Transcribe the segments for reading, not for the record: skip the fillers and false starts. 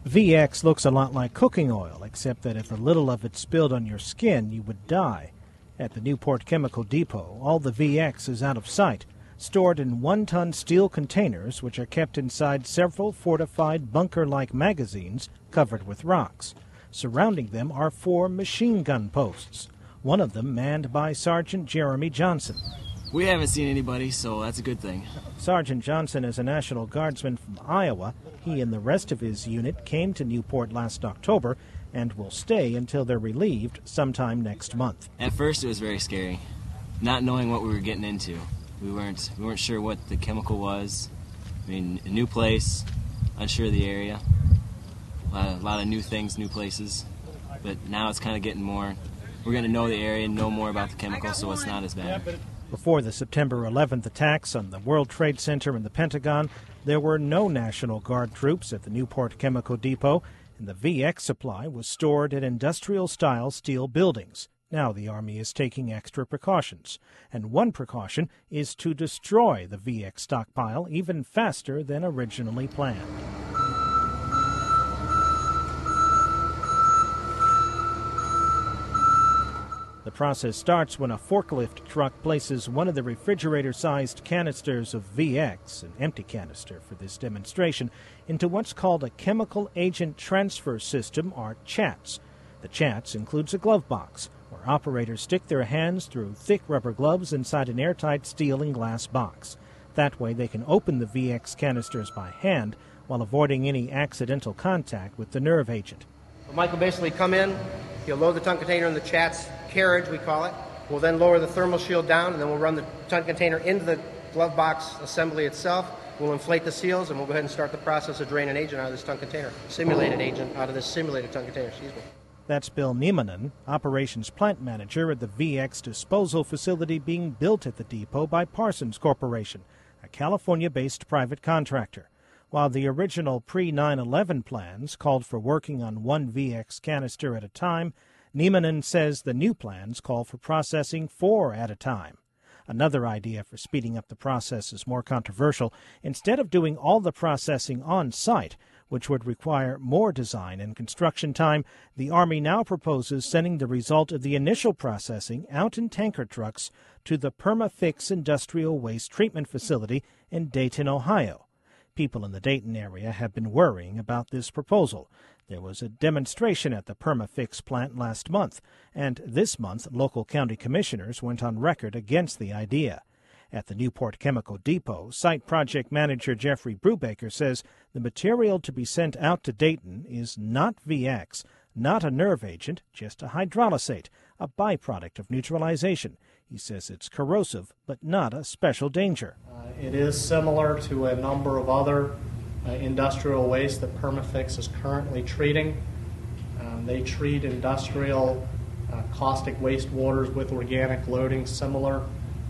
VX looks a lot like cooking oil, except that if a little of it spilled on your skin, you would die. At the Newport Chemical Depot, all the VX is out of sight, stored in one-ton steel containers which are kept inside several fortified bunker-like magazines covered with rocks. Surrounding them are 4 machine gun posts, one of them manned by Sergeant Jeremy Johnson. We haven't seen anybody, so that's a good thing. Sergeant Johnson is a National Guardsman from Iowa. He and the rest of his unit came to Newport last October and will stay until they're relieved sometime next month. At first it was very scary, not knowing what we were getting into. We weren't sure what the chemical was. I mean, a new place, unsure of the area, a lot of new things, new places. But now it's kind of getting more, we're going to know the area and know more about the chemical, so it's not as bad. Before the September 11th attacks on the World Trade Center and the Pentagon, there were no National Guard troops at the Newport Chemical Depot, and the VX supply was stored in industrial-style steel buildings. Now the Army is taking extra precautions, and one precaution is to destroy the VX stockpile even faster than originally planned. The process starts when a forklift truck places one of the refrigerator-sized canisters of VX, an empty canister for this demonstration, into what's called a Chemical Agent Transfer System, or CHATS. The CHATS includes a glove box, where operators stick their hands through thick rubber gloves inside an airtight steel and glass box. That way they can open the VX canisters by hand while avoiding any accidental contact with the nerve agent. Mike will basically come in, he'll load the ton container in the CHATS carriage, we call it. We'll then lower the thermal shield down, and then we'll run the ton container into the glove box assembly itself. We'll inflate the seals, and we'll go ahead and start the process of draining agent out of this ton container. Simulated agent out of this simulated ton container, That's Bill Niemanen, Operations Plant Manager at the VX disposal facility being built at the depot by Parsons Corporation, a California-based private contractor. While the original pre-9/11 plans called for working on one VX canister at a time, Niemanen says the new plans call for processing 4 at a time. Another idea for speeding up the process is more controversial. Instead of doing all the processing on site, which would require more design and construction time, the Army now proposes sending the result of the initial processing out in tanker trucks to the Perma-Fix Industrial Waste Treatment Facility in Dayton, Ohio. People in the Dayton area have been worrying about this proposal. There was a demonstration at the Perma-Fix plant last month, and this month local county commissioners went on record against the idea. At the Newport Chemical Depot, site project manager Jeffrey Brubaker says the material to be sent out to Dayton is not VX, not a nerve agent, just a hydrolysate, a byproduct of neutralization. He says it's corrosive, but not a special danger. It is similar to a number of other industrial waste that Perma-Fix is currently treating. They treat industrial caustic wastewaters with organic loading similar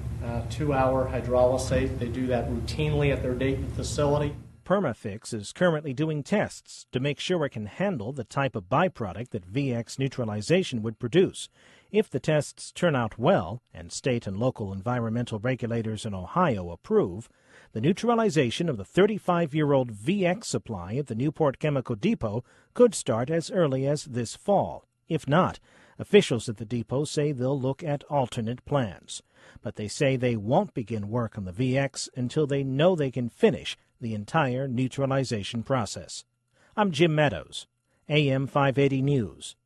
to our hydrolysate. They do that routinely at their Dayton facility. Perma-Fix is currently doing tests to make sure it can handle the type of byproduct that VX neutralization would produce. If the tests turn out well, and state and local environmental regulators in Ohio approve, the neutralization of the 35-year-old VX supply at the Newport Chemical Depot could start as early as this fall. If not, officials at the depot say they'll look at alternate plans. But they say they won't begin work on the VX until they know they can finish the entire neutralization process. I'm Jim Meadows, AM 580 News.